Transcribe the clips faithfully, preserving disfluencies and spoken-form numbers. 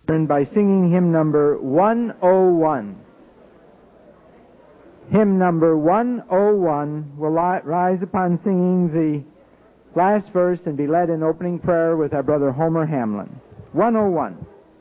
by singing hymn number one oh one. Hymn number one oh one will li- rise upon singing the last verse and be led in opening prayer with our brother Homer Hamlin. one oh one.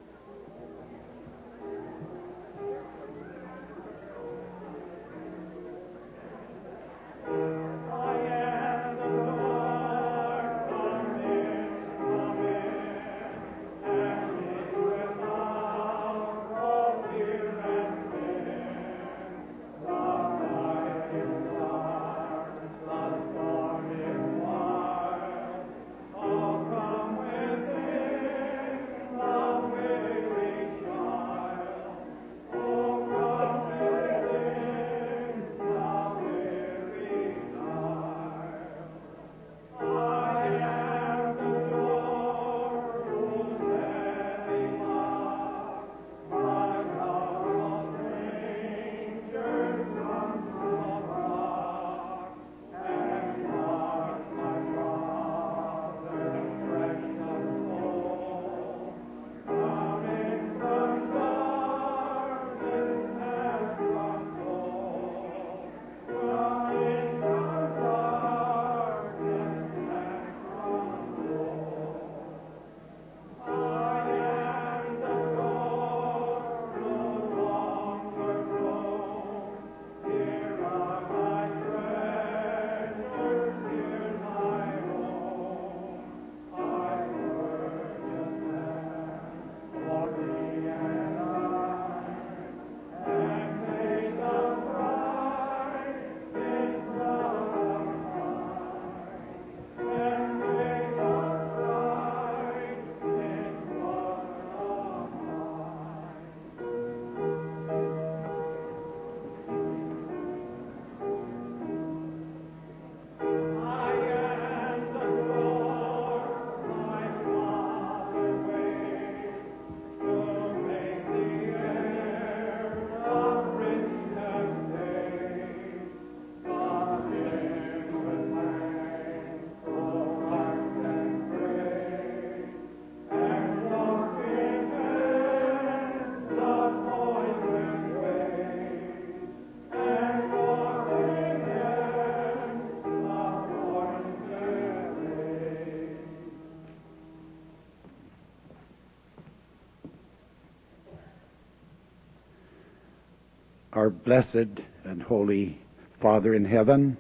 Our blessed and holy Father in heaven,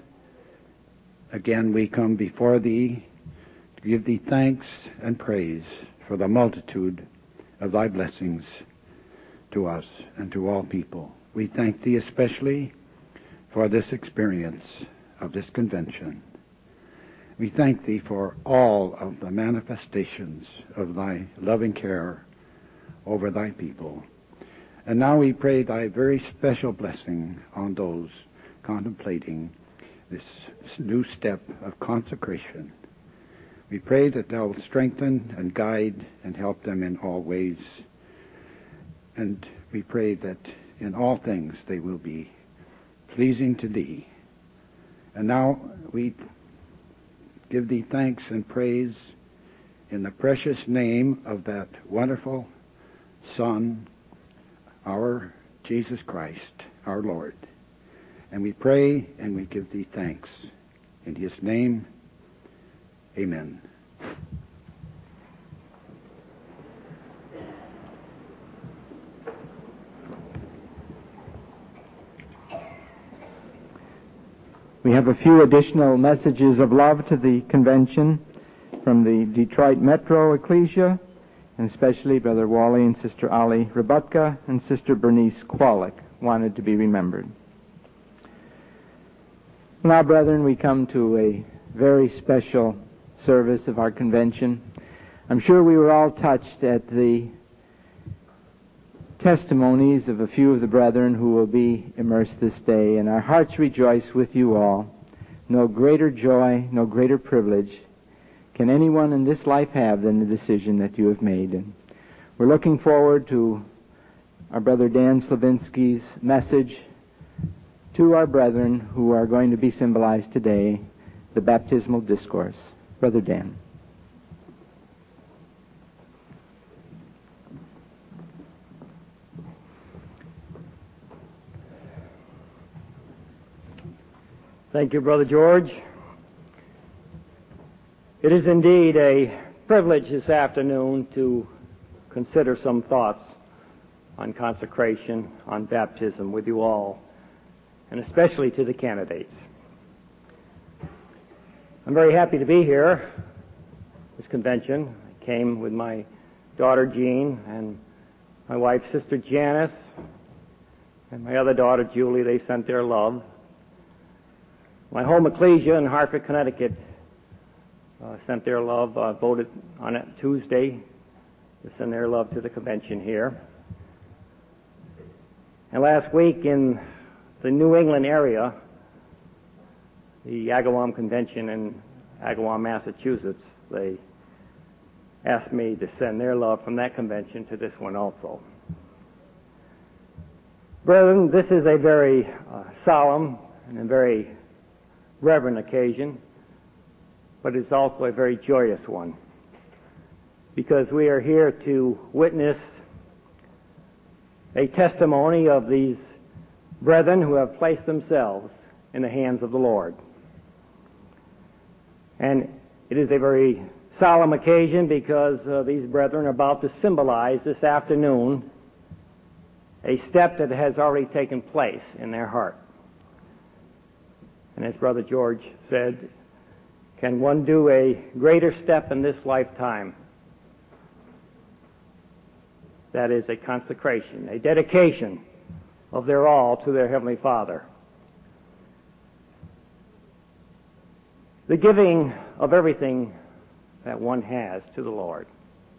again we come before Thee to give Thee thanks and praise for the multitude of Thy blessings to us and to all people. We thank Thee especially for this experience of this convention. We thank Thee for all of the manifestations of Thy loving care over Thy people. And now we pray Thy very special blessing on those contemplating this new step of consecration. We pray that Thou wilt strengthen and guide and help them in all ways. And we pray that in all things they will be pleasing to Thee. And now we give Thee thanks and praise in the precious name of that wonderful Son, our Jesus Christ, our Lord. And we pray and we give Thee thanks. In His name, amen. We have a few additional messages of love to the convention from the Detroit Metro Ecclesia, and especially Brother Wally and Sister Ali Rabutka and Sister Bernice Kwalik wanted to be remembered. Now, brethren, we come to a very special service of our convention. I'm sure we were all touched at the testimonies of a few of the brethren who will be immersed this day, and our hearts rejoice with you all. No greater joy, no greater privilege can anyone in this life have than the decision that you have made. And we're looking forward to our brother Dan Slavinsky's message to our brethren who are going to be symbolized today, the baptismal discourse. Brother Dan. Thank you, Brother George. It is indeed a privilege this afternoon to consider some thoughts on consecration, on baptism with you all, and especially to the candidates. I'm very happy to be here, this convention. I came with my daughter Jean and my wife's sister Janice and my other daughter Julie. They sent their love. My home ecclesia in Hartford, Connecticut uh, sent their love, uh, voted on it Tuesday to send their love to the convention here. And last week in the New England area, the Agawam Convention in Agawam, Massachusetts, they asked me to send their love from that convention to this one also. Brethren, this is a very uh, solemn and a very reverent occasion, but it's also a very joyous one, because we are here to witness a testimony of these brethren who have placed themselves in the hands of the Lord. And it is a very solemn occasion because uh, these brethren are about to symbolize this afternoon a step that has already taken place in their heart. And as Brother George said, can one do a greater step in this lifetime? That is a consecration, a dedication of their all to their Heavenly Father. The giving of everything that one has to the Lord.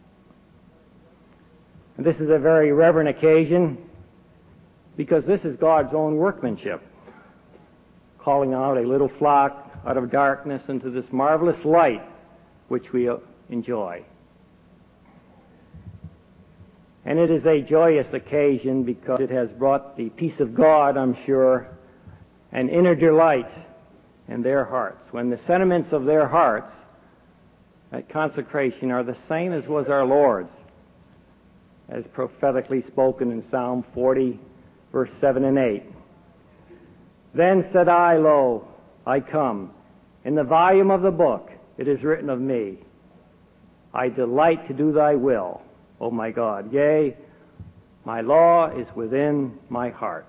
And this is a very reverent occasion because this is God's own workmanship, calling out a little flock out of darkness into this marvelous light which we enjoy. And it is a joyous occasion because it has brought the peace of God, I'm sure, an inner delight in their hearts, when the sentiments of their hearts at consecration are the same as was our Lord's, as prophetically spoken in Psalm forty, verse seven and eight. Then said I, lo, I come. In the volume of the book it is written of me, I delight to do thy will, O my God. Yea, my law is within my heart.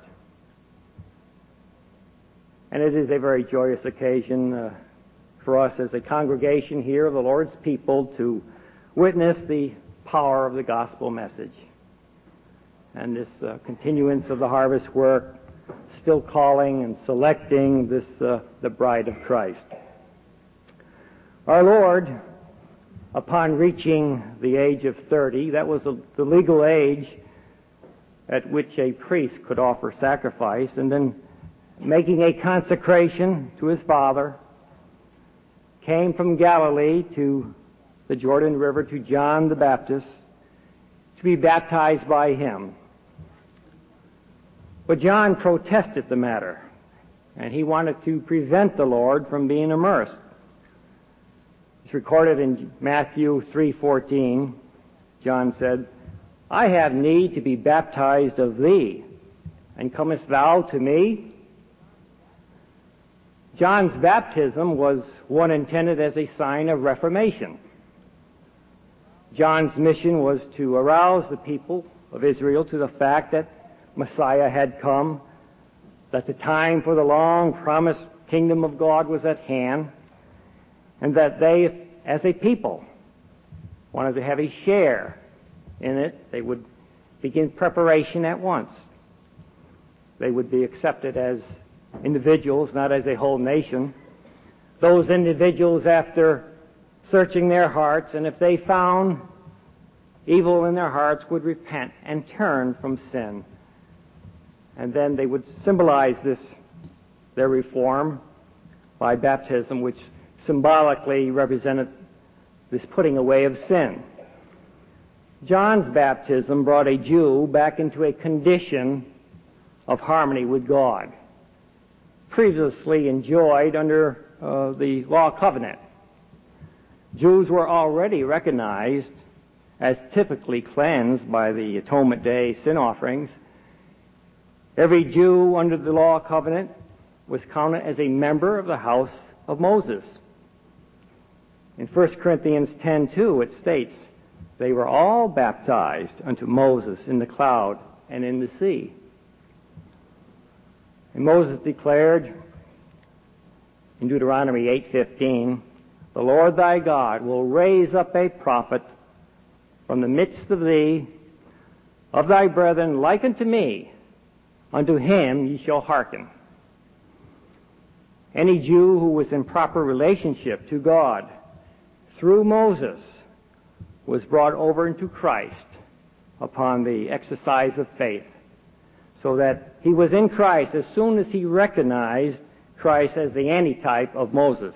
And it is a very joyous occasion uh, for us as a congregation here of the Lord's people to witness the power of the gospel message and this uh, continuance of the harvest work, still calling and selecting this uh, the bride of Christ. Our Lord, upon reaching the age of thirty, that was a, the legal age at which a priest could offer sacrifice, and then making a consecration to his Father, came from Galilee to the Jordan River to John the Baptist to be baptized by him. But John protested the matter, and he wanted to prevent the Lord from being immersed. It's recorded in Matthew three fourteen. John said, I have need to be baptized of thee, and comest thou to me? John's baptism was one intended as a sign of reformation. John's mission was to arouse the people of Israel to the fact that Messiah had come, that the time for the long-promised kingdom of God was at hand, and that they, as a people, wanted to have a share in it. They would begin preparation at once. They would be accepted as individuals, not as a whole nation. Those individuals, after searching their hearts, and if they found evil in their hearts, would repent and turn from sin. And then they would symbolize this, their reform, by baptism, which symbolically represented this putting away of sin. John's baptism brought a Jew back into a condition of harmony with God, previously enjoyed under uh, the law covenant. Jews were already recognized as typically cleansed by the Atonement Day sin offerings. Every Jew under the law covenant was counted as a member of the house of Moses. In First Corinthians ten two, it states, they were all baptized unto Moses in the cloud and in the sea. And Moses declared in Deuteronomy eight fifteen, the Lord thy God will raise up a prophet from the midst of thee, of thy brethren, like unto me. Unto him ye shall hearken. Any Jew who was in proper relationship to God through Moses was brought over into Christ upon the exercise of faith, so that he was in Christ as soon as he recognized Christ as the antitype of Moses.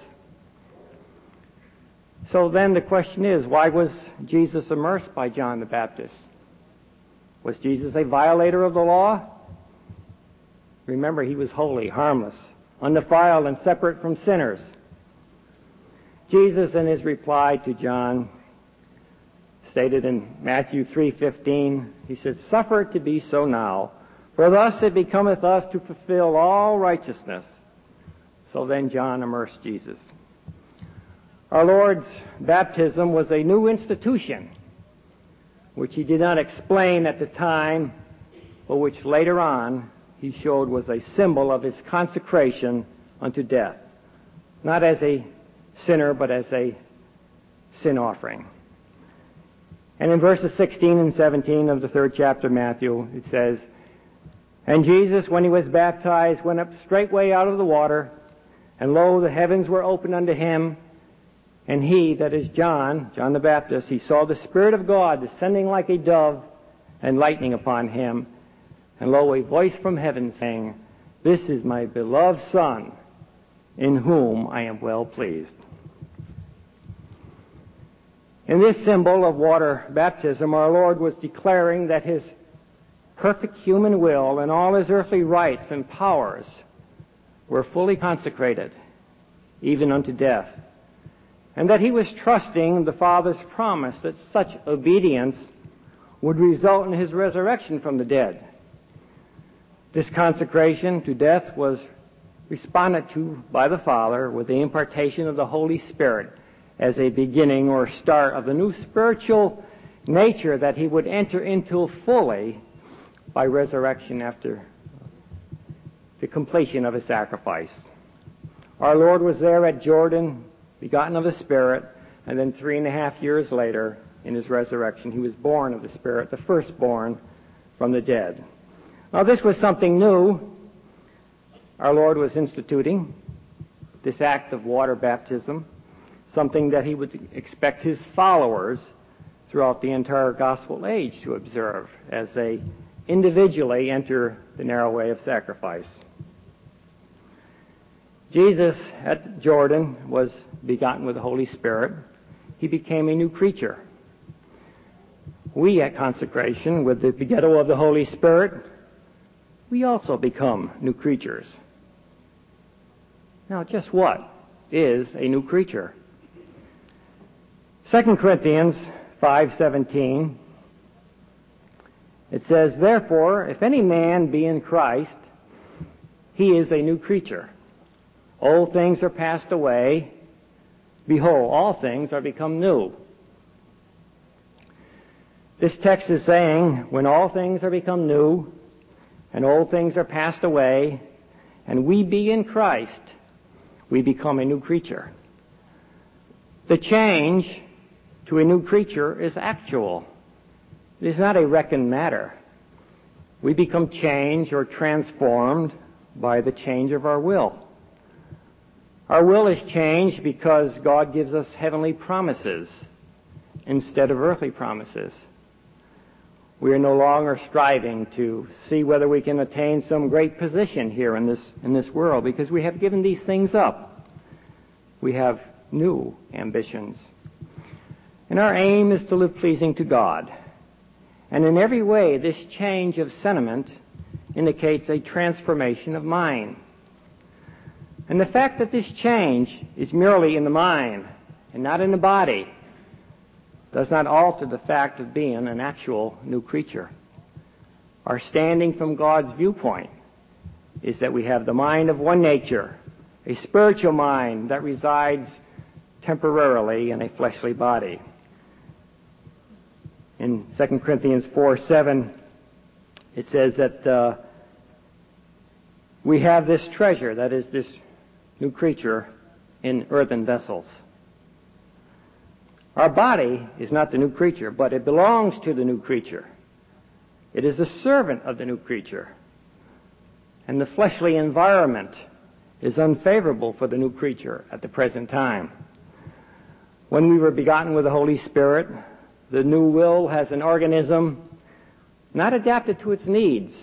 So then the question is, why was Jesus immersed by John the Baptist? Was Jesus a violator of the law? Remember, he was holy, harmless, undefiled, and separate from sinners. Jesus, in his reply to John, stated in Matthew three fifteen, he said, suffer it to be so now, for thus it becometh us to fulfill all righteousness. So then John immersed Jesus. Our Lord's baptism was a new institution, which he did not explain at the time, but which later on he showed was a symbol of his consecration unto death, not as a sinner, but as a sin offering. And in verses sixteen and seventeen of the third chapter of Matthew, it says, and Jesus, when he was baptized, went up straightway out of the water, and lo, the heavens were opened unto him, and he, that is John, John the Baptist, he saw the Spirit of God descending like a dove and lighting upon him. And lo, a voice from heaven saying, this is my beloved Son, in whom I am well pleased. In this symbol of water baptism, our Lord was declaring that his perfect human will and all his earthly rights and powers were fully consecrated, even unto death, and that he was trusting the Father's promise that such obedience would result in his resurrection from the dead. This consecration to death was responded to by the Father with the impartation of the Holy Spirit as a beginning or start of the new spiritual nature that he would enter into fully by resurrection after the completion of his sacrifice. Our Lord was there at Jordan, begotten of the Spirit, and then three and a half years later, in his resurrection, he was born of the Spirit, the firstborn from the dead. Now, this was something new. Our Lord was instituting this act of water baptism, something that he would expect his followers throughout the entire gospel age to observe as they individually enter the narrow way of sacrifice. Jesus at Jordan was begotten with the Holy Spirit. He became a new creature. We at consecration, with the begettal of the Holy Spirit, we also become new creatures. Now, just what is a new creature? Second Corinthians five seventeen, it says, therefore, if any man be in Christ, he is a new creature. Old things are passed away. Behold, all things are become new. This text is saying, when all things are become new, and old things are passed away, and we be in Christ, we become a new creature. The change to a new creature is actual. It is not a reckoned matter. We become changed or transformed by the change of our will. Our will is changed because God gives us heavenly promises instead of earthly promises. We are no longer striving to see whether we can attain some great position here in this, in this world, because we have given these things up. We have new ambitions. And our aim is to live pleasing to God. And in every way, this change of sentiment indicates a transformation of mind. And the fact that this change is merely in the mind and not in the body does not alter the fact of being an actual new creature. Our standing from God's viewpoint is that we have the mind of one nature, a spiritual mind that resides temporarily in a fleshly body. In Second Corinthians four seven, it says that uh, we have this treasure, that is this new creature, in earthen vessels. Our body is not the new creature, but it belongs to the new creature. It is a servant of the new creature. And the fleshly environment is unfavorable for the new creature at the present time. When we were begotten with the Holy Spirit, the new will has an organism not adapted to its needs.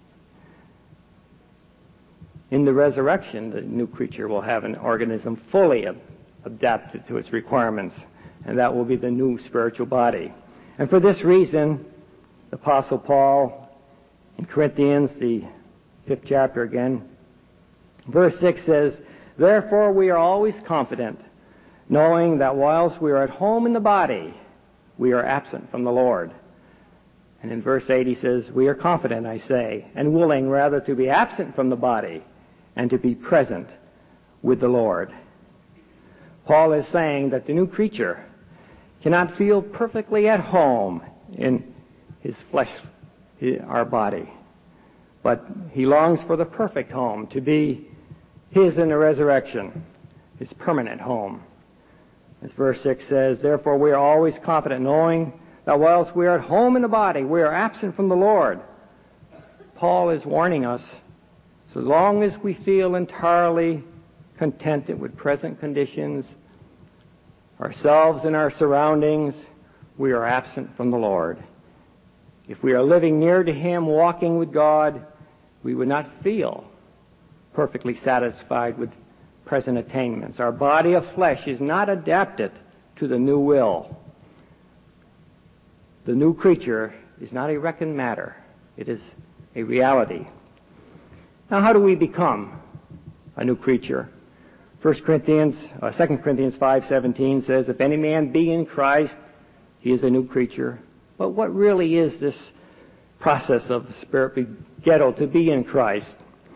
In the resurrection, the new creature will have an organism fully adapted to its requirements, and that will be the new spiritual body. And for this reason, the Apostle Paul in Corinthians, the fifth chapter again, verse six says, "Therefore we are always confident, knowing that whilst we are at home in the body, we are absent from the Lord." And in verse eight he says, "We are confident, I say, and willing rather to be absent from the body and to be present with the Lord." Paul is saying that the new creature cannot feel perfectly at home in his flesh, our body, but he longs for the perfect home, to be his in the resurrection, his permanent home. As verse six says, "Therefore we are always confident, knowing that whilst we are at home in the body, we are absent from the Lord." Paul is warning us, so long as we feel entirely contented with present conditions, ourselves and our surroundings, we are absent from the Lord. If we are living near to Him, walking with God, we would not feel perfectly satisfied with present attainments. Our body of flesh is not adapted to the new will. The new creature is not a reckoned matter. It is a reality. Now, how do we become a new creature? First Corinthians, uh, Second Corinthians five seventeen says, "If any man be in Christ, he is a new creature." But what really is this process of spirit begettal, to be in Christ?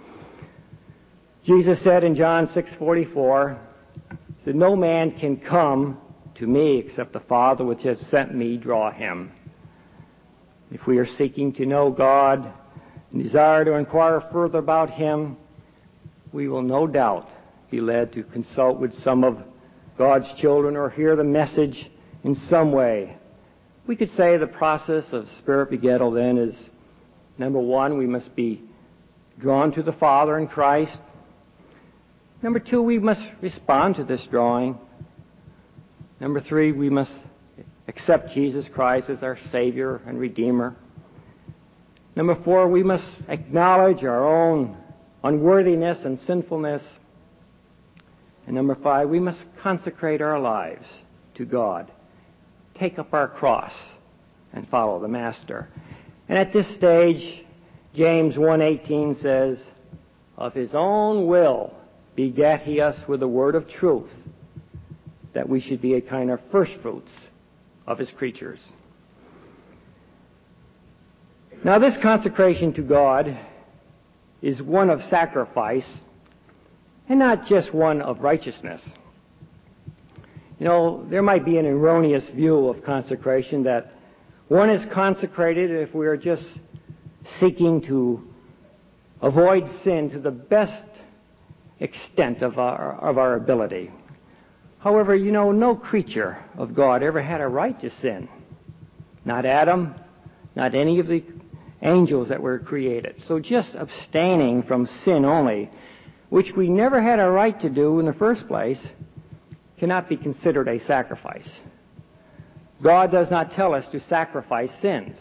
Jesus said in John six forty-four, he said, "No man can come to me except the Father which has sent me draw him." If we are seeking to know God and desire to inquire further about Him, we will no doubt be led to consult with some of God's children or hear the message in some way. We could say the process of spirit begettal then is, number one, we must be drawn to the Father in Christ. Number two, we must respond to this drawing. Number three, we must accept Jesus Christ as our Savior and Redeemer. Number four, we must acknowledge our own unworthiness and sinfulness. And number five, we must consecrate our lives to God, take up our cross, and follow the Master. And at this stage, James one eighteen says, "Of His own will begat He us with the word of truth, that we should be a kind of firstfruits of His creatures." Now, this consecration to God is one of sacrifice and not just one of righteousness. You know, there might be an erroneous view of consecration that one is consecrated if we are just seeking to avoid sin to the best extent of our, of our ability. However, you know, no creature of God ever had a right to sin. Not Adam, not any of the angels that were created. So just abstaining from sin only, which we never had a right to do in the first place, cannot be considered a sacrifice. God does not tell us to sacrifice sins.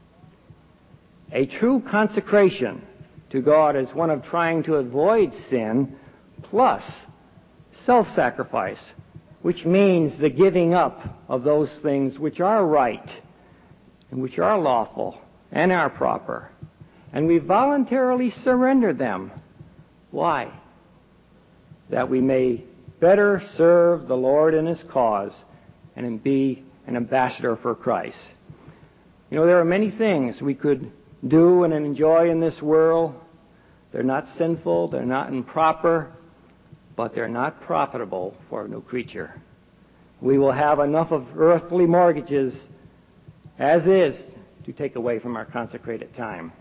A true consecration to God is one of trying to avoid sin plus self-sacrifice, which means the giving up of those things which are right and which are lawful and are proper. And we voluntarily surrender them. Why? That we may better serve the Lord in His cause and be an ambassador for Christ. You know, there are many things we could do and enjoy in this world, They're not sinful, they're not improper, but they're not profitable for a new creature. We will have enough of earthly mortgages as is to take away from our consecrated time.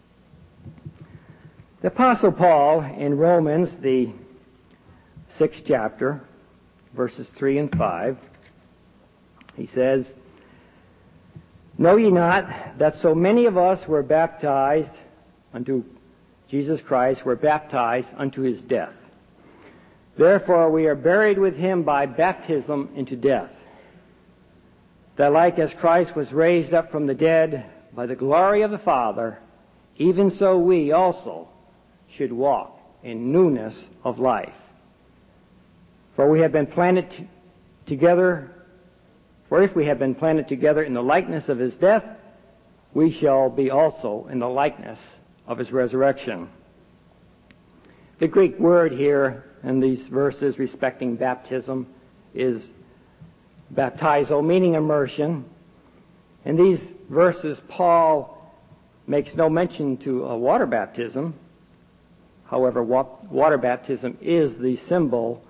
The Apostle Paul in Romans, the sixth chapter, verses three and five, he says, "Know ye not that so many of us were baptized unto Jesus Christ, were baptized unto his death? Therefore we are buried with him by baptism into death, that like as Christ was raised up from the dead by the glory of the Father, even so we also should walk in newness of life. For we have been planted t- together, for if we have been planted together in the likeness of his death, we shall be also in the likeness of his resurrection." The Greek word here in these verses respecting baptism is baptizo, meaning immersion. In these verses, Paul makes no mention to a water baptism. However, wa- water baptism is the symbol,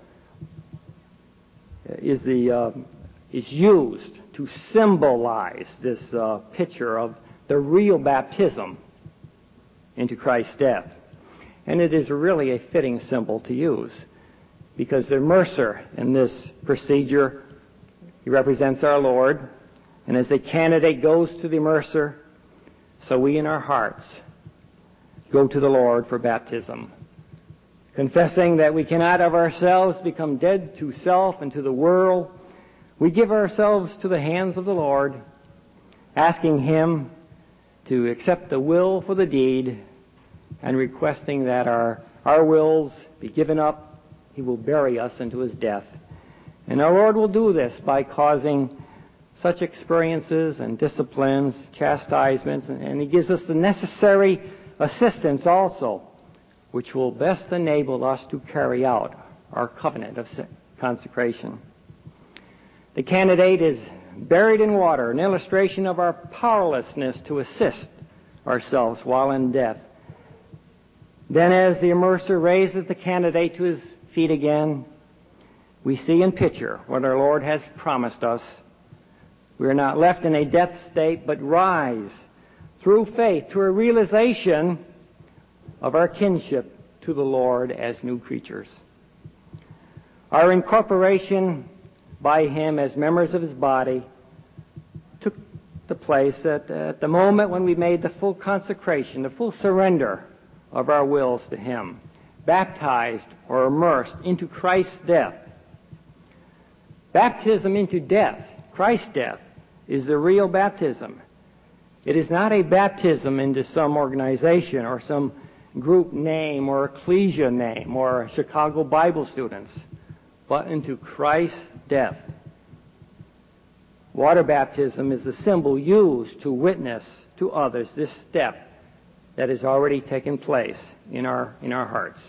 is the uh, is used to symbolize this uh, picture of the real baptism into Christ's death. And it is really a fitting symbol to use, because the immerser in this procedure, he represents our Lord, and as the candidate goes to the immerser, so we in our hearts go to the Lord for baptism, confessing that we cannot of ourselves become dead to self and to the world. We give ourselves to the hands of the Lord, asking him to accept the will for the deed and requesting that our, our wills be given up. He will bury us into his death. And our Lord will do this by causing such experiences and disciplines, chastisements, and, and he gives us the necessary assistance also, which will best enable us to carry out our covenant of consecration. The candidate is buried in water, an illustration of our powerlessness to assist ourselves while in death. Then as the immerser raises the candidate to his feet again, we see and picture what our Lord has promised us. We are not left in a death state, but rise through faith to a realization of our kinship to the Lord as new creatures. Our incorporation by him as members of his body took the place at, at the moment when we made the full consecration, the full surrender of our wills to him, baptized or immersed into Christ's death. Baptism into death, Christ's death, is the real baptism. It is not a baptism into some organization or some group name or ecclesia name or Chicago Bible students, but into Christ's death. Water baptism is the symbol used to witness to others this step that has already taken place in our in our hearts.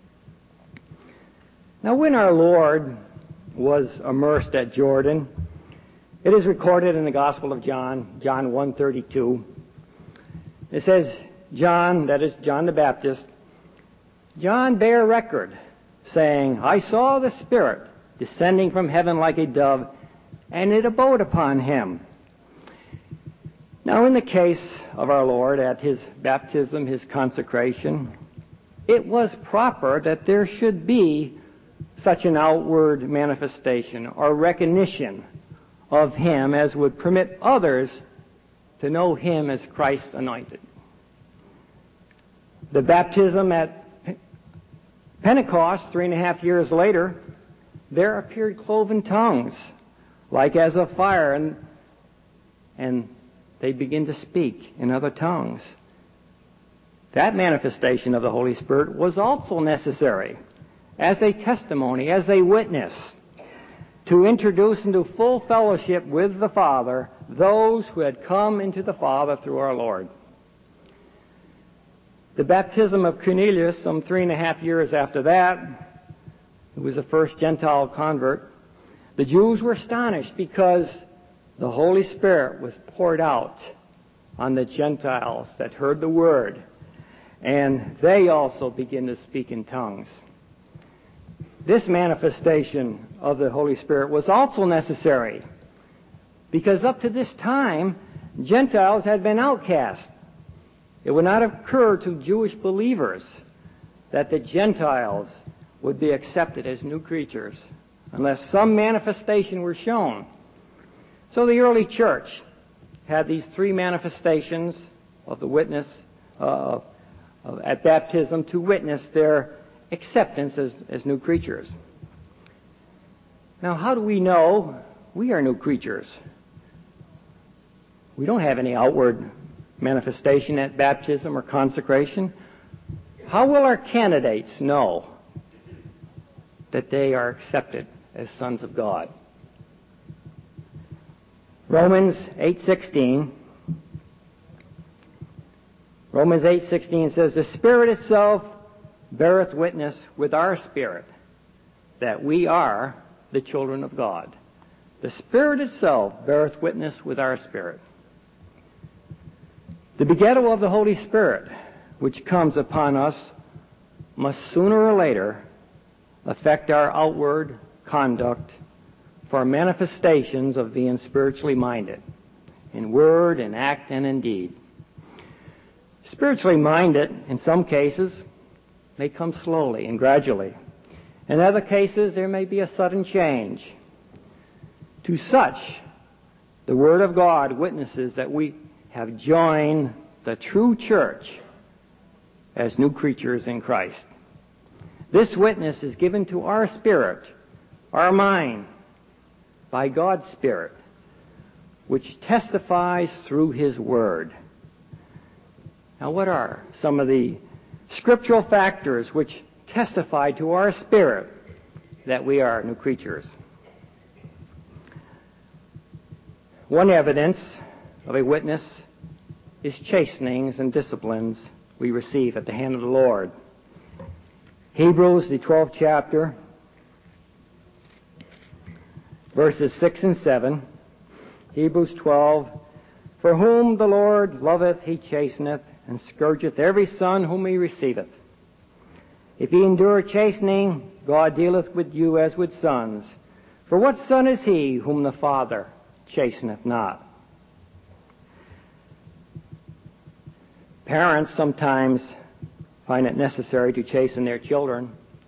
Now, when our Lord was immersed at Jordan, it is recorded in the Gospel of John, John one thirty-two. It says, John, that is John the Baptist, John bare record, saying, I saw the Spirit descending from heaven like a dove, and it abode upon him. Now, in the case of our Lord at his baptism, his consecration, it was proper that there should be such an outward manifestation or recognition of him as would permit others to know him as Christ's anointed. The baptism at Pentecost, three and a half years later, there appeared cloven tongues, like as of fire, and, and they begin to speak in other tongues. That manifestation of the Holy Spirit was also necessary as a testimony, as a witness, to introduce into full fellowship with the Father those who had come into the Father through our Lord. The baptism of Cornelius, some three and a half years after that, who was the first Gentile convert, the Jews were astonished because the Holy Spirit was poured out on the Gentiles that heard the Word. and they also begin to speak in tongues. This manifestation of the Holy Spirit was also necessary because up to this time, Gentiles had been outcast. It would not occur to Jewish believers that the Gentiles would be accepted as new creatures unless some manifestation were shown. So the early church had these three manifestations of the witness uh, of, at baptism to witness their acceptance as, as new creatures. Now, how do we know we are new creatures? We don't have any outward manifestation at baptism or consecration. How will our candidates know that they are accepted as sons of God? Romans eight sixteen. Romans eight sixteen says, "The Spirit itself beareth witness with our spirit that we are the children of God." The Spirit itself beareth witness with our spirit. The begettal of the Holy Spirit, which comes upon us, must sooner or later affect our outward conduct for manifestations of being spiritually minded, in word, in act, and in deed. Spiritually minded, in some cases, may come slowly and gradually. In other cases, there may be a sudden change. To such, the Word of God witnesses that we have joined the true church as new creatures in Christ. This witness is given to our spirit, our mind, by God's Spirit, which testifies through His Word. Now, what are some of the scriptural factors which testify to our spirit that we are new creatures? One evidence of a witness is chastenings and disciplines we receive at the hand of the Lord. Hebrews, the twelfth chapter, verses six and seven. Hebrews twelve, "For whom the Lord loveth, He chasteneth, and scourgeth every son whom He receiveth. If ye endure chastening, God dealeth with you as with sons. For what son is he whom the Father chasteneth not?" Parents sometimes find it necessary to chasten their children.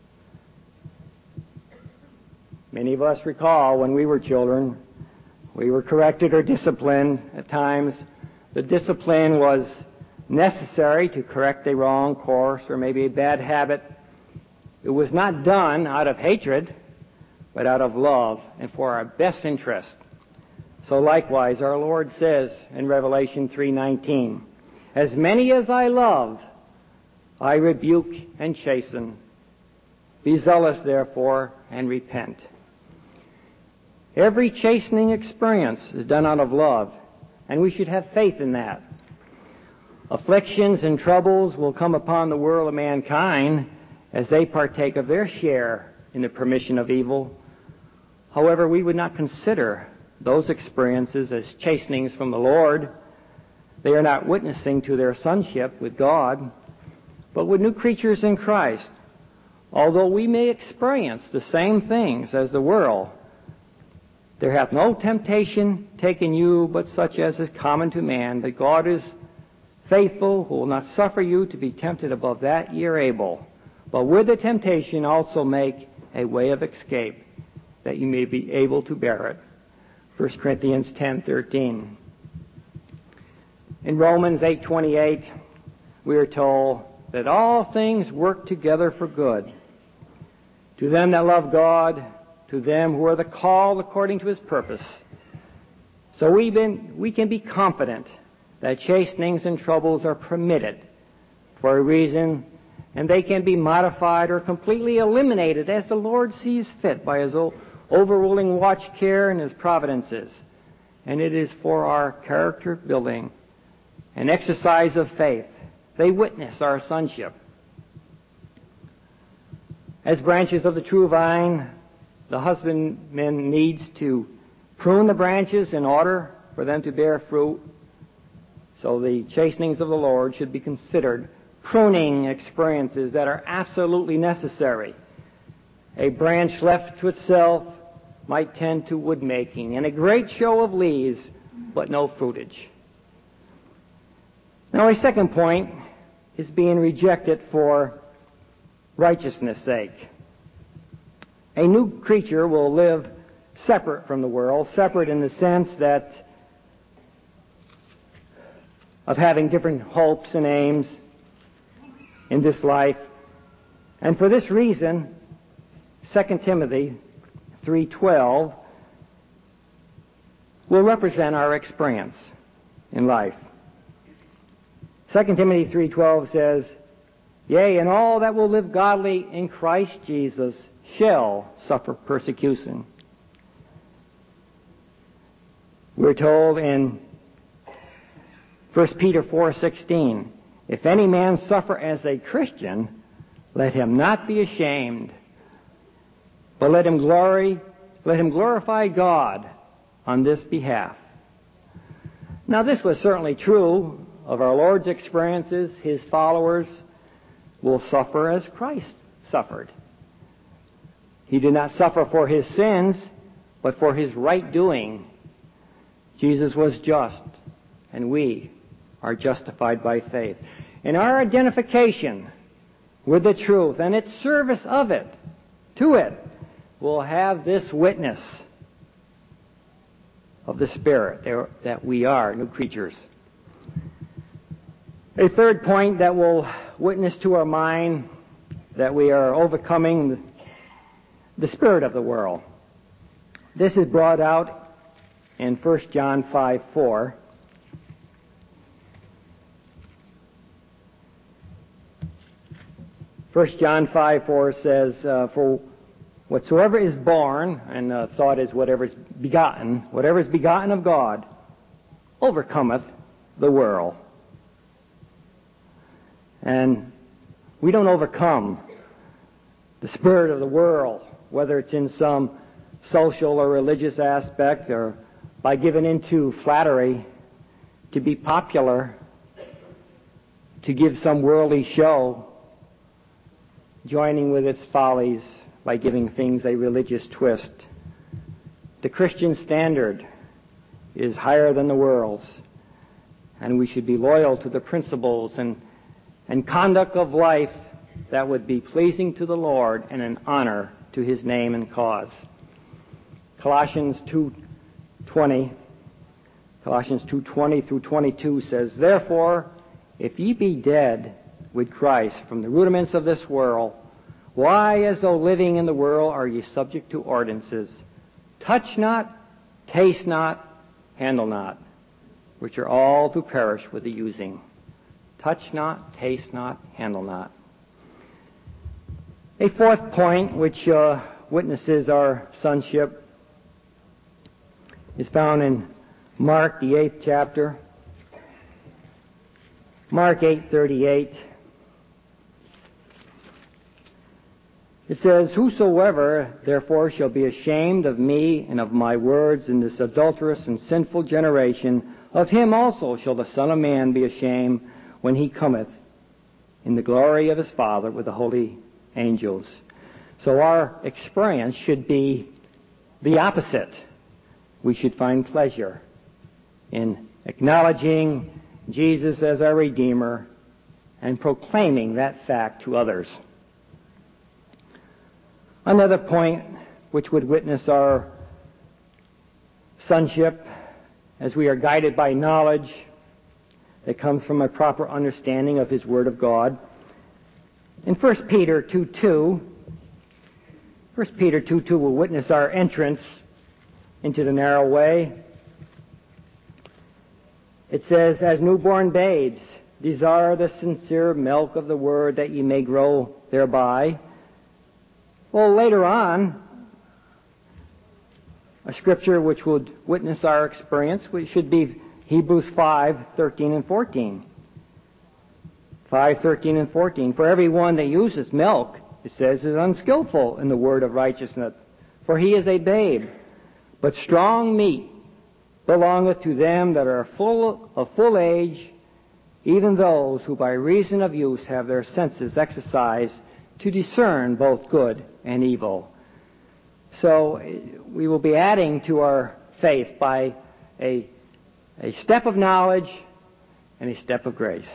Many of us recall when we were children, we were corrected or disciplined. At times, the discipline was necessary to correct a wrong course or maybe a bad habit. It was not done out of hatred, but out of love and for our best interest. So likewise, our Lord says in Revelation three nineteen, "As many as I love, I rebuke and chasten. Be zealous, therefore, and repent." Every chastening experience is done out of love, and we should have faith in that. Afflictions and troubles will come upon the world of mankind as they partake of their share in the permission of evil. However, we would not consider those experiences as chastenings from the Lord. They are not witnessing to their sonship with God, but with new creatures in Christ. Although we may experience the same things as the world, there hath no temptation taken you but such as is common to man, but God is faithful, who will not suffer you to be tempted above that ye are able, but with the temptation also make a way of escape, that you may be able to bear it. First Corinthians ten thirteen. In Romans eight twenty-eight, we are told that all things work together for good to them that love God, to them who are the called according to His purpose. So we've been, we can be confident that chastenings and troubles are permitted for a reason, and they can be modified or completely eliminated as the Lord sees fit by His overruling watch care and His providences. And it is for our character building and exercise of faith. They witness our sonship. As branches of the true vine, the husbandman needs to prune the branches in order for them to bear fruit. So the chastenings of the Lord should be considered pruning experiences that are absolutely necessary. A branch left to itself might tend to wood making, and a great show of leaves, but no fruitage. Now, a second point is being rejected for righteousness' sake. A new creature will live separate from the world, separate in the sense that of having different hopes and aims in this life. And for this reason, Second Timothy three twelve will represent our experience in life. Second Timothy three twelve says, "Yea, and all that will live godly in Christ Jesus shall suffer persecution." We're told in First Peter four sixteen, "If any man suffer as a Christian, let him not be ashamed, but let him glory, let him glorify God on this behalf." Now, this was certainly true of our Lord's experiences. His followers will suffer as Christ suffered. He did not suffer for his sins, but for his right doing. Jesus was just, and we are justified by faith. And our identification with the truth and its service of it, to it, will have this witness of the Spirit that we are new creatures. A third point that will witness to our mind that we are overcoming the spirit of the world. This is brought out in First John five four. First John five four says, uh, "For whatsoever is born," and the thought is whatever is begotten, whatever is begotten of God, overcometh the world. And we don't overcome the spirit of the world, whether it's in some social or religious aspect or by giving into flattery to be popular, to give some worldly show, joining with its follies by giving things a religious twist. The Christian standard is higher than the world's, and we should be loyal to the principles and, and conduct of life that would be pleasing to the Lord and an honor to his name and cause. Colossians two twenty, Colossians two twenty through twenty-two says, "Therefore, if ye be dead with Christ from the rudiments of this world, why, as though living in the world, are ye subject to ordinances? Touch not, taste not, handle not, which are all to perish with the using." Touch not, taste not, handle not. A fourth point which uh, witnesses our sonship is found in Mark, the eighth chapter. Mark eight thirty-eight. It says, "Whosoever therefore shall be ashamed of me and of my words in this adulterous and sinful generation, of him also shall the Son of Man be ashamed when he cometh in the glory of his Father with the holy angels." So our experience should be the opposite. We should find pleasure in acknowledging Jesus as our Redeemer and proclaiming that fact to others. Another point which would witness our sonship, as we are guided by knowledge that comes from a proper understanding of his Word of God. In First Peter two two, First Peter two two will witness our entrance into the narrow way. It says, "As newborn babes, desire the sincere milk of the Word, that ye may grow thereby." Well, later on, a scripture which would witness our experience, which should be Hebrews five thirteen and fourteen. five thirteen and fourteen. "For every one that uses milk," it says, "is unskillful in the word of righteousness, for he is a babe. But strong meat belongeth to them that are full of full age, even those who by reason of use have their senses exercised to discern both good and evil. So we will be adding to our faith by a, a step of knowledge and a step of grace.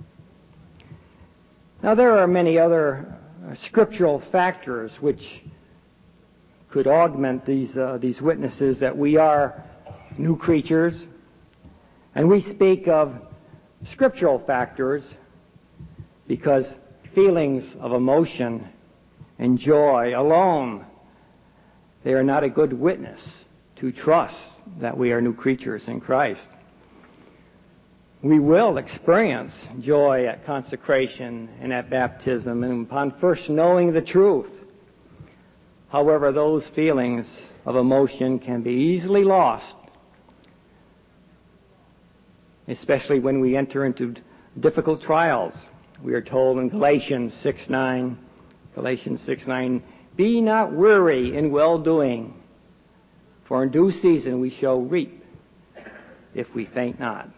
Now there are many other uh, scriptural factors which could augment these, uh, these witnesses that we are new creatures. And we speak of scriptural factors because feelings of emotion and joy alone, they are not a good witness to trust that we are new creatures in Christ. We will experience joy at consecration and at baptism and upon first knowing the truth. However, those feelings of emotion can be easily lost, especially when we enter into difficult trials. We are told in Galatians six nine, Galatians six nine, "Be not weary in well-doing, for in due season we shall reap if we faint not."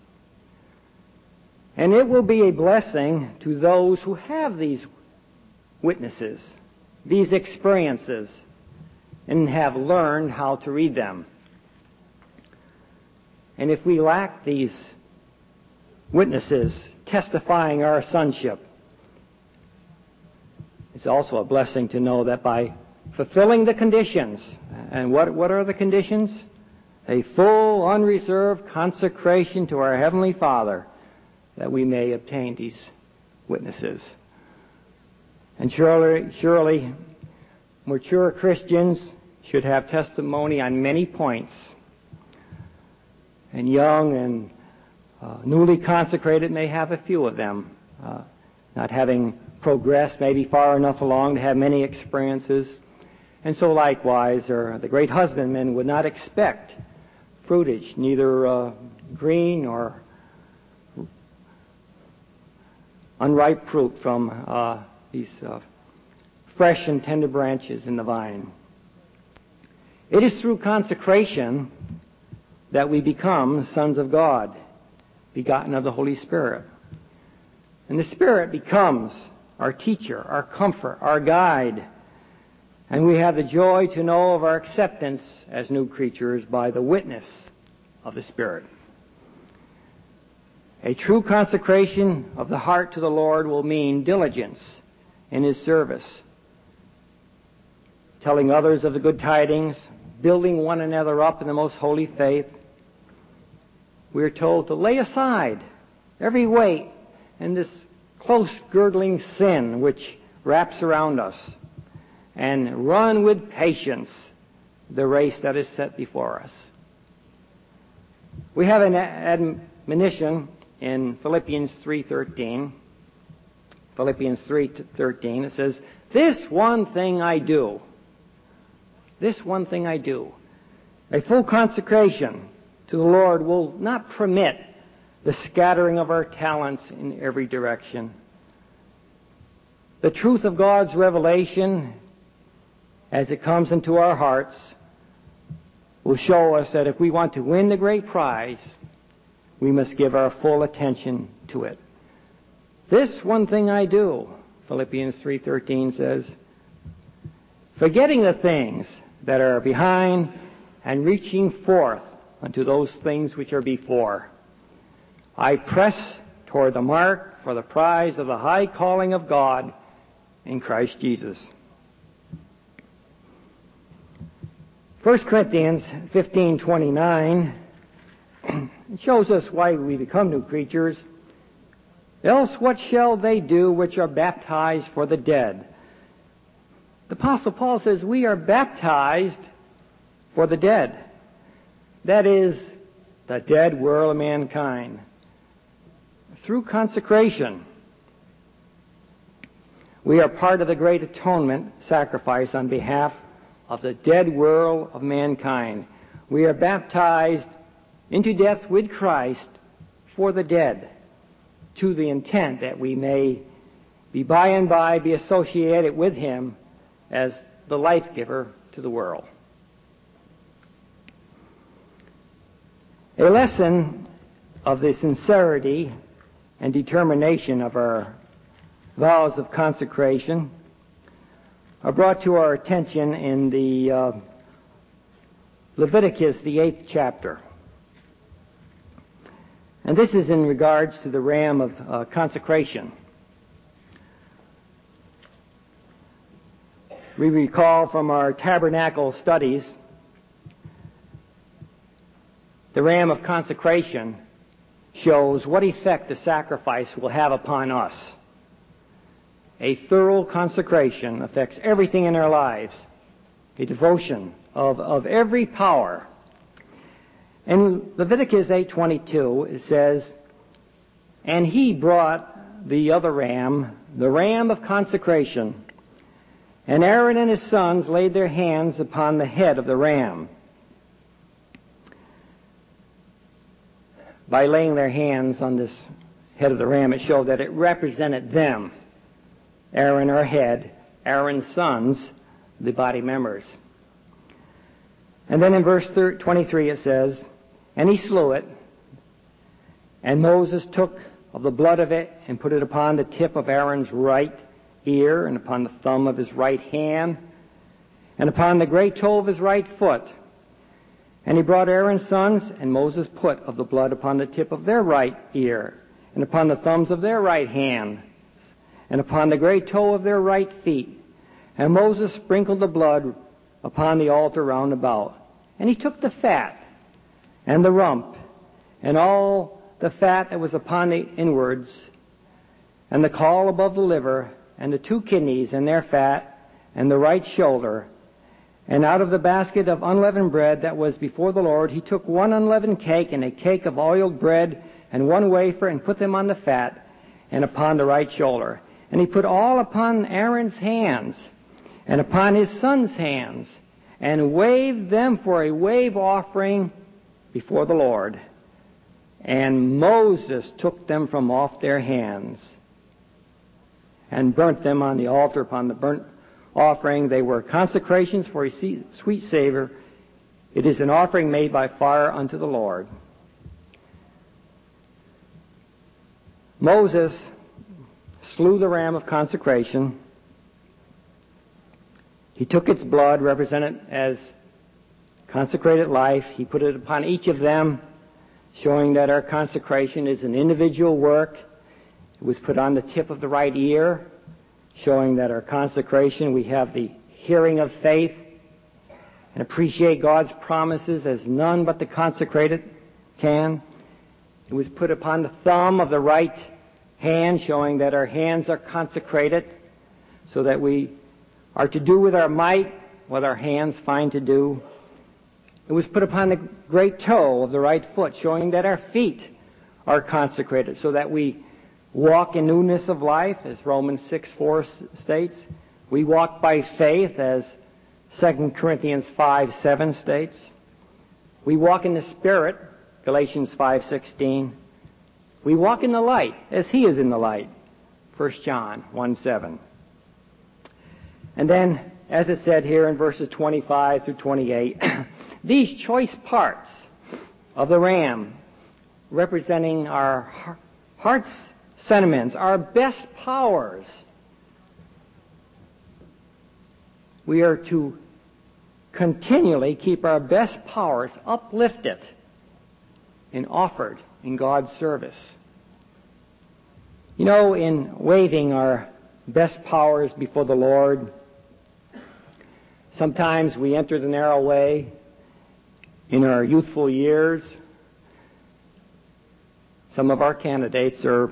And it will be a blessing to those who have these witnesses, these experiences, and have learned how to read them. And if we lack these witnesses testifying our sonship, it's also a blessing to know that by fulfilling the conditions, and what, what are the conditions? A full, unreserved consecration to our Heavenly Father, that we may obtain these witnesses. And surely, surely, mature Christians should have testimony on many points. And young and uh, newly consecrated may have a few of them, uh, not having progressed maybe far enough along to have many experiences. And so likewise, or the great husbandman would not expect fruitage, neither uh, green or unripe fruit from uh, these uh, fresh and tender branches in the vine. It is through consecration that we become sons of God, begotten of the Holy Spirit. And the Spirit becomes our teacher, our comfort, our guide. And we have the joy to know of our acceptance as new creatures by the witness of the Spirit. A true consecration of the heart to the Lord will mean diligence in His service, telling others of the good tidings, building one another up in the most holy faith. We are told to lay aside every weight and this close girdling sin which wraps around us, and run with patience the race that is set before us. We have an admonition in Philippians three thirteen. Philippians three thirteen, it says, "This one thing I do, this one thing I do." A full consecration to the Lord will not permit the scattering of our talents in every direction. The truth of God's revelation, as it comes into our hearts, will show us that if we want to win the great prize, we must give our full attention to it. This one thing I do, Philippians three thirteen says, "forgetting the things that are behind and reaching forth unto those things which are before, I press toward the mark for the prize of the high calling of God in Christ Jesus." First Corinthians fifteen twenty-nine shows us why we become new creatures. "Else what shall they do which are baptized for the dead?" The Apostle Paul says we are baptized for the dead. That is, the dead world of mankind. Through consecration, we are part of the great atonement sacrifice on behalf of the dead world of mankind. We are baptized into death with Christ for the dead, to the intent that we may be by and by be associated with Him as the life giver to the world. A lesson of the sincerity and determination of our vows of consecration are brought to our attention in the uh, Leviticus, the eighth chapter. And this is in regards to the ram of uh, consecration. We recall from our tabernacle studies, the ram of consecration shows what effect the sacrifice will have upon us. A thorough consecration affects everything in our lives, a devotion of, of every power. In Leviticus eight twenty-two, it says, "And he brought the other ram, the ram of consecration, and Aaron and his sons laid their hands upon the head of the ram." By laying their hands on this head of the ram, it showed that it represented them. Aaron, our head, Aaron's sons, the body members. And then in verse twenty-three it says, "And he slew it, and Moses took of the blood of it and put it upon the tip of Aaron's right ear and upon the thumb of his right hand and upon the great toe of his right foot. And he brought Aaron's sons, and Moses put of the blood upon the tip of their right ear and upon the thumbs of their right hand and upon the great toe of their right feet. And Moses sprinkled the blood upon the altar round about. And he took the fat and the rump and all the fat that was upon the inwards and the caul above the liver and the two kidneys and their fat and the right shoulder. And out of the basket of unleavened bread that was before the Lord, he took one unleavened cake and a cake of oiled bread and one wafer and put them on the fat and upon the right shoulder. And he put all upon Aaron's hands and upon his sons' hands and waved them for a wave offering before the Lord. And Moses took them from off their hands and burnt them on the altar upon the burnt offering. They were consecrations for a sweet savor. It is an offering made by fire unto the Lord." Moses slew the ram of consecration. He took its blood, represented as consecrated life. He put it upon each of them, showing that our consecration is an individual work. It was put on the tip of the right ear, showing that our consecration, we have the hearing of faith and appreciate God's promises as none but the consecrated can. It was put upon the thumb of the right hand, showing that our hands are consecrated, so that we are to do with our might what our hands find to do. It was put upon the great toe of the right foot, showing that our feet are consecrated, so that we walk in newness of life, as Romans six four states. We walk by faith, as Second Corinthians five seven states. We walk in the Spirit, Galatians five sixteen. We walk in the light, as He is in the light, First John one seven. And then, as it said here in verses twenty-five through twenty-eight, these choice parts of the ram, representing our heart's sentiments, our best powers, we are to continually keep our best powers uplifted and offered in God's service. You know, in waving our best powers before the Lord, sometimes we enter the narrow way in our youthful years. Some of our candidates are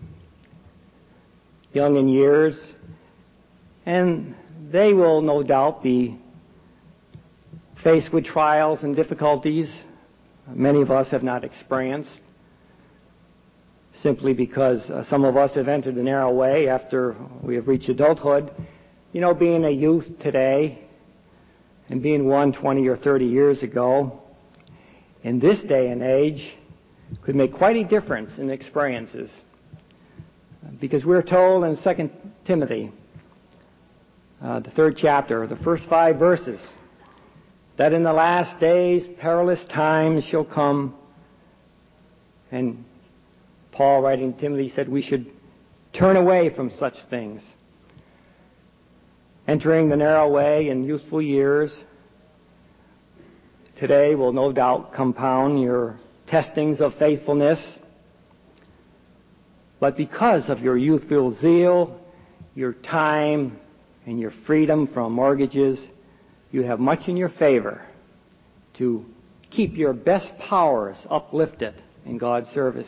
young in years, and they will no doubt be faced with trials and difficulties many of us have not experienced, simply because uh, some of us have entered the narrow way after we have reached adulthood. You know, being a youth today and being one twenty or thirty years ago, in this day and age, could make quite a difference in experiences. Because we're told in Second Timothy, uh, the third chapter, the first five verses, that in the last days perilous times shall come. And Paul, writing to Timothy, said we should turn away from such things. Entering the narrow way in youthful years today will no doubt compound your testings of faithfulness. But because of your youthful zeal, your time, and your freedom from mortgages, you have much in your favor to keep your best powers uplifted in God's service.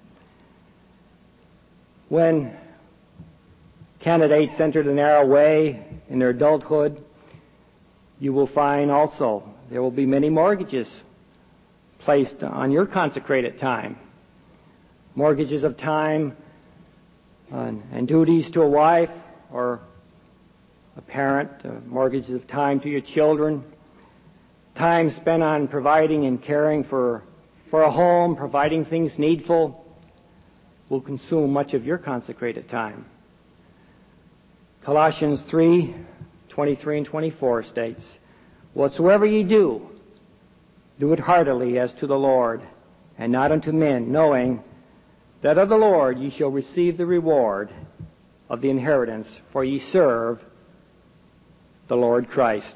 When candidates enter the narrow way in their adulthood, you will find also there will be many mortgages placed on your consecrated time. Mortgages of time and, and duties to a wife or a parent, uh, mortgages of time to your children, time spent on providing and caring for, for a home, providing things needful, will consume much of your consecrated time. Colossians three, twenty-three and twenty-four states, "Whatsoever ye do, do it heartily as to the Lord, and not unto men, knowing that of the Lord ye shall receive the reward of the inheritance, for ye serve the Lord Christ."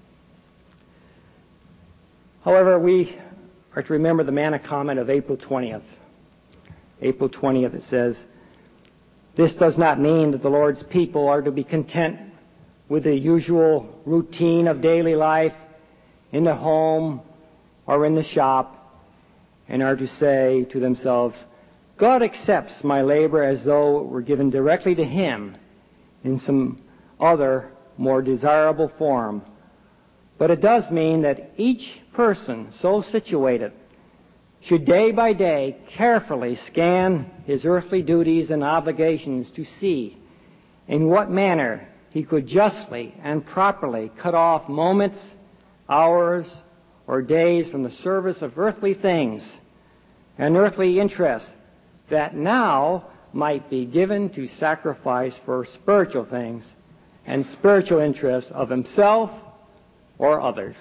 However, we are to remember the manna comment of April twentieth. April twentieth, it says, "This does not mean that the Lord's people are to be content with the usual routine of daily life in the home or in the shop, and are to say to themselves, 'God accepts my labor as though it were given directly to Him in some other, more desirable form.' But it does mean that each person so situated should day by day carefully scan his earthly duties and obligations to see in what manner he could justly and properly cut off moments, hours, or days from the service of earthly things and earthly interests that now might be given to sacrifice for spiritual things and spiritual interests of himself or others."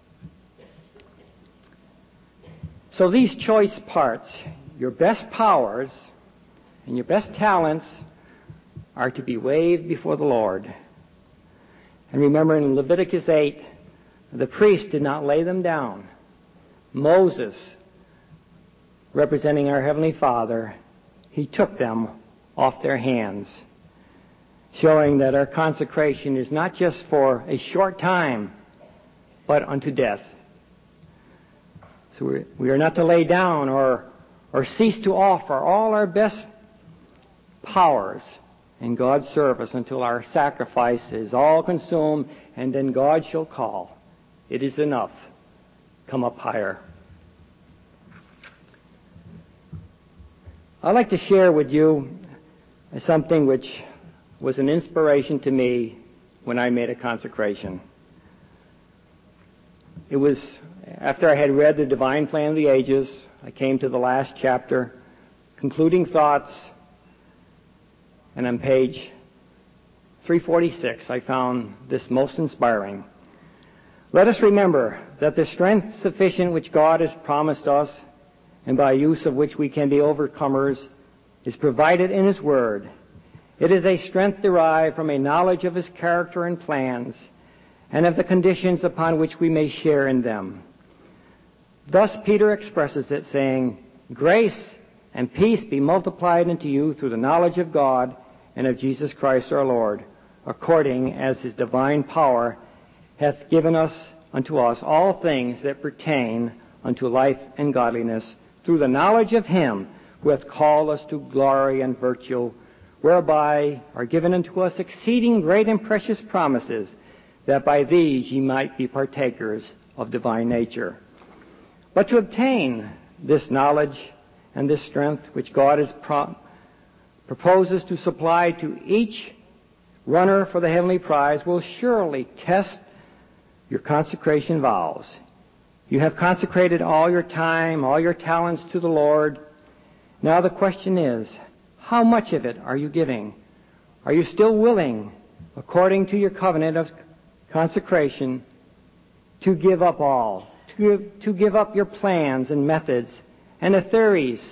So these choice parts, your best powers and your best talents, are to be waved before the Lord. And remember, in Leviticus eight, the priest did not lay them down. Moses, representing our Heavenly Father, he took them off their hands, showing that our consecration is not just for a short time, but unto death. So we're, we are not to lay down or, or cease to offer all our best powers in God's service until our sacrifice is all consumed, and then God shall call, "It is enough. Come up higher." I'd like to share with you something which was an inspiration to me when I made a consecration. It was after I had read the Divine Plan of the Ages. I came to the last chapter, concluding thoughts, and on page three forty-six I found this most inspiring. "Let us remember that the strength sufficient which God has promised us, and by use of which we can be overcomers, is provided in His Word. It is a strength derived from a knowledge of His character and plans, and of the conditions upon which we may share in them. Thus Peter expresses it, saying, 'Grace and peace be multiplied unto you through the knowledge of God and of Jesus Christ our Lord, according as His divine power hath given us unto us all things that pertain unto life and godliness, through the knowledge of Him who hath called us to glory and virtue, whereby are given unto us exceeding great and precious promises, that by these ye might be partakers of divine nature.' But to obtain this knowledge and this strength which God is pro- proposes to supply to each runner for the heavenly prize will surely test your consecration vows. You have consecrated all your time, all your talents to the Lord. Now the question is, how much of it are you giving? Are you still willing, according to your covenant of consecration, to give up all, to give, to give up your plans and methods and the theories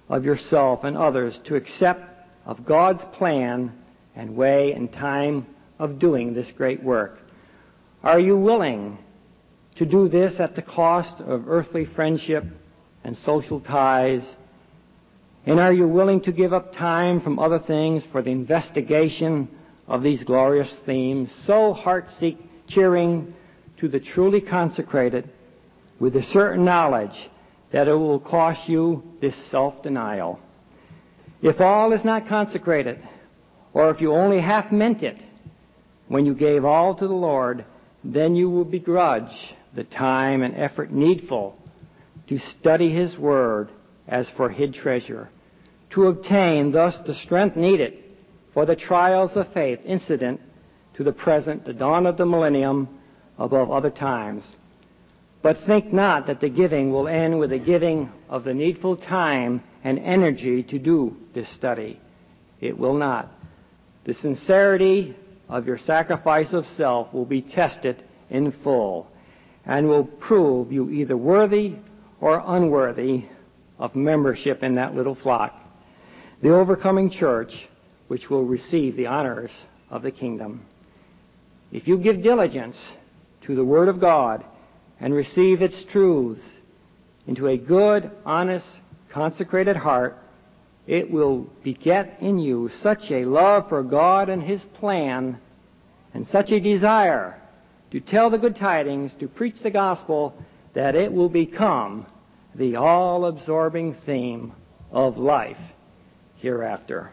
of yourself and others to accept of God's plan and way and time of doing this great work? Are you willing to do this at the cost of earthly friendship and social ties? And are you willing to give up time from other things for the investigation of these glorious themes, so heart-cheering to the truly consecrated, with a certain knowledge that it will cost you this self-denial? If all is not consecrated, or if you only half meant it when you gave all to the Lord, then you will begrudge the time and effort needful to study His Word as for hid treasure, to obtain thus the strength needed for the trials of faith incident to the present, the dawn of the millennium, above other times. But think not that the giving will end with the giving of the needful time and energy to do this study. It will not. The sincerity of your sacrifice of self will be tested in full and will prove you either worthy or unworthy of membership in that little flock, the overcoming church, which will receive the honors of the kingdom. If you give diligence to the Word of God and receive its truths into a good, honest, consecrated heart, it will beget in you such a love for God and His plan, and such a desire to tell the good tidings, to preach the gospel, that it will become the all-absorbing theme of life hereafter.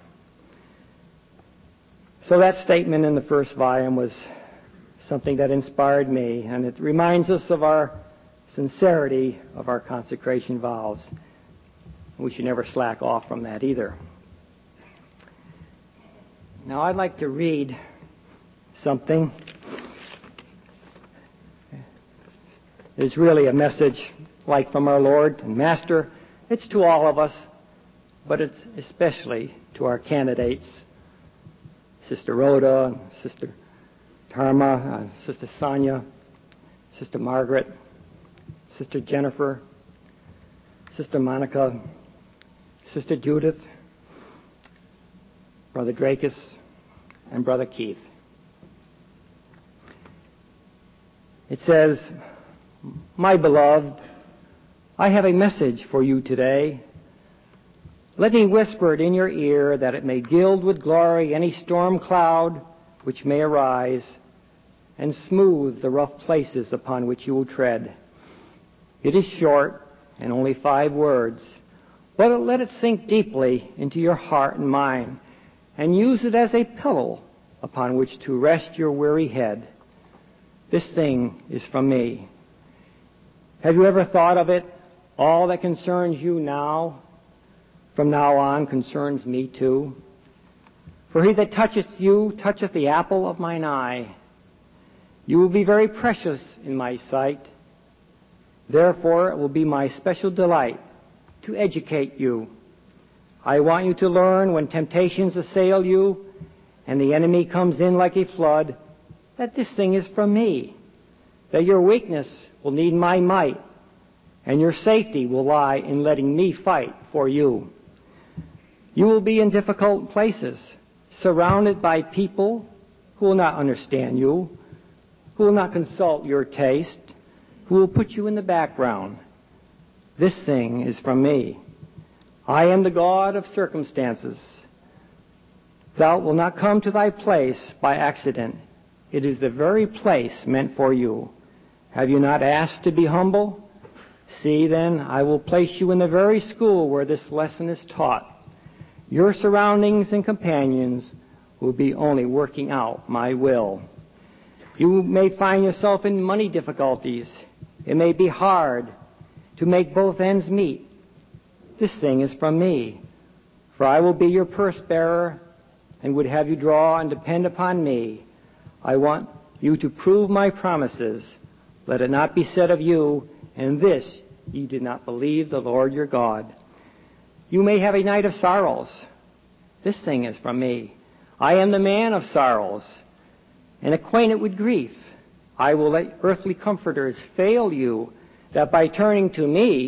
So that statement in the first volume was something that inspired me, and it reminds us of our sincerity of our consecration vows. We should never slack off from that either. Now I'd like to read something. It's really a message like from our Lord and Master. It's to all of us, but it's especially to our candidates, Sister Rhoda, Sister Tarma, uh, Sister Sonia, Sister Margaret, Sister Jennifer, Sister Monica, Sister Judith, Brother Drakus, and Brother Keith. It says, "My beloved, I have a message for you today. Let me whisper it in your ear that it may gild with glory any storm cloud which may arise and smooth the rough places upon which you will tread. It is short and only five words, but let it sink deeply into your heart and mind, and use it as a pillow upon which to rest your weary head. This thing is from me. Have you ever thought of it? All that concerns you now, from now on, concerns me too. For he that toucheth you toucheth the apple of mine eye. You will be very precious in my sight. Therefore, it will be my special delight to educate you. I want you to learn when temptations assail you and the enemy comes in like a flood, that this thing is from me, that your weakness will need my might, and your safety will lie in letting me fight for you. You will be in difficult places, surrounded by people who will not understand you, who will not consult your taste, who will put you in the background. This thing is from me. I am the God of circumstances. Thou wilt not come to thy place by accident. It is the very place meant for you. Have you not asked to be humble? See, then, I will place you in the very school where this lesson is taught. Your surroundings and companions will be only working out my will. You may find yourself in money difficulties. It may be hard to make both ends meet. This thing is from me, for I will be your purse bearer and would have you draw and depend upon me. I want you to prove my promises. Let it not be said of you, in this ye did not believe the Lord your God. You may have a night of sorrows. This thing is from me. I am the man of sorrows, and acquainted with grief. I will let earthly comforters fail you, that by turning to me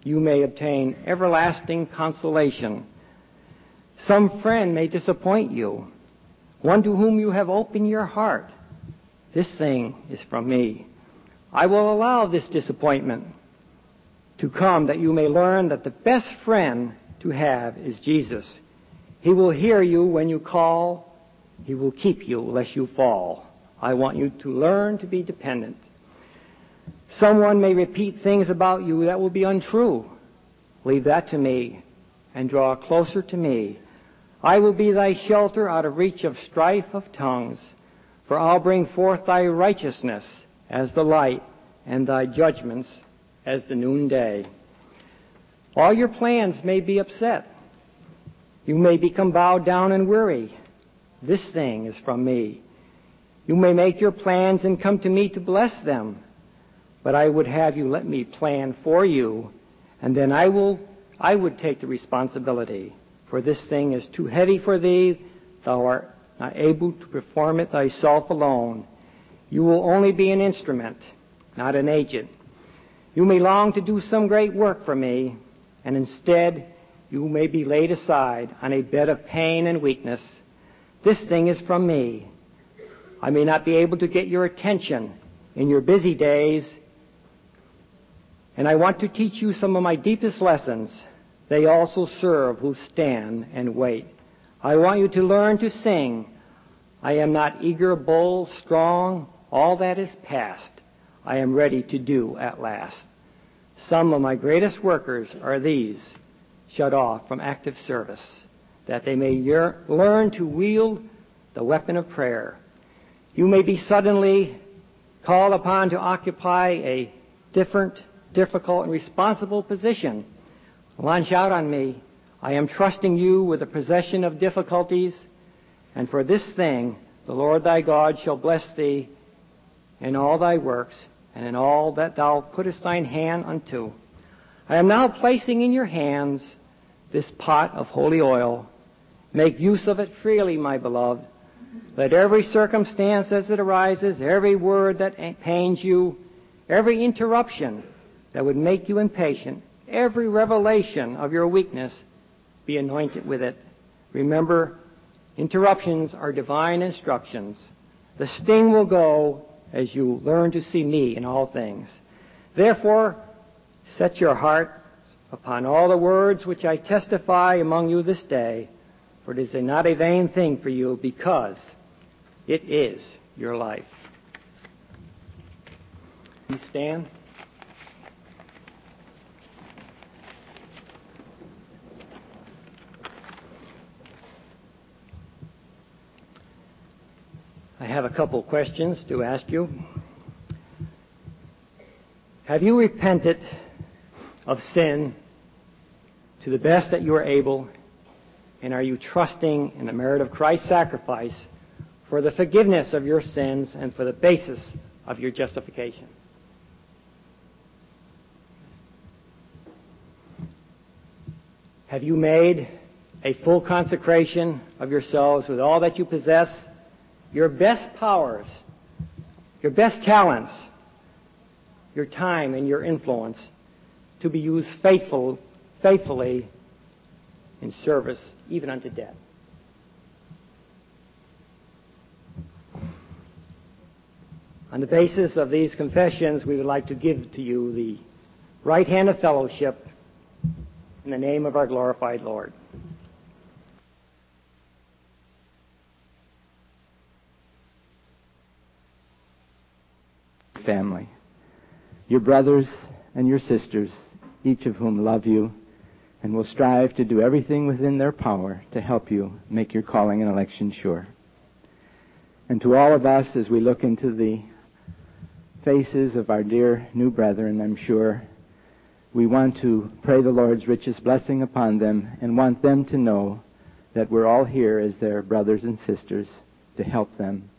you may obtain everlasting consolation. Some friend may disappoint you, one to whom you have opened your heart. This thing is from me. I will allow this disappointment to come that you may learn that the best friend to have is Jesus. He will hear you when you call. He will keep you lest you fall. I want you to learn to be dependent. Someone may repeat things about you that will be untrue. Leave that to me and draw closer to me. I will be thy shelter out of reach of strife of tongues, for I'll bring forth thy righteousness as the light and thy judgments as the noonday. All your plans may be upset. You may become bowed down and weary. This thing is from me. You may make your plans and come to me to bless them, but I would have you let me plan for you, and then I will, I would take the responsibility. For this thing is too heavy for thee. Thou art not able to perform it thyself alone. You will only be an instrument, not an agent. You may long to do some great work for me, and instead you may be laid aside on a bed of pain and weakness. This thing is from me. I may not be able to get your attention in your busy days, and I want to teach you some of my deepest lessons. They also serve who stand and wait. I want you to learn to sing. I am not eager, bold, strong. All that is past. I am ready to do at last. Some of my greatest workers are these, shut off from active service, that they may year- learn to wield the weapon of prayer. You may be suddenly called upon to occupy a different, difficult, and responsible position. Launch out on me. I am trusting you with the possession of difficulties, and for this thing the Lord thy God shall bless thee in all thy works, and in all that thou puttest thine hand unto. I am now placing in your hands this pot of holy oil. Make use of it freely, my beloved. Let every circumstance as it arises, every word that pains you, every interruption that would make you impatient, every revelation of your weakness be anointed with it. Remember, interruptions are divine instructions. The sting will go as you learn to see me in all things. Therefore, set your heart upon all the words which I testify among you this day, for it is a not a vain thing for you, because it is your life. Please stand. I have a couple questions to ask you. Have you repented of sin to the best that you are able, and are you trusting in the merit of Christ's sacrifice for the forgiveness of your sins and for the basis of your justification? Have you made a full consecration of yourselves with all that you possess, your best powers, your best talents, your time and your influence, to be used faithful, faithfully in service, even unto death? On the basis of these confessions, we would like to give to you the right hand of fellowship in the name of our glorified Lord. Family, your brothers and your sisters, each of whom love you and will strive to do everything within their power to help you make your calling and election sure. And to all of us, as we look into the faces of our dear new brethren, I'm sure we want to pray the Lord's richest blessing upon them and want them to know that we're all here as their brothers and sisters to help them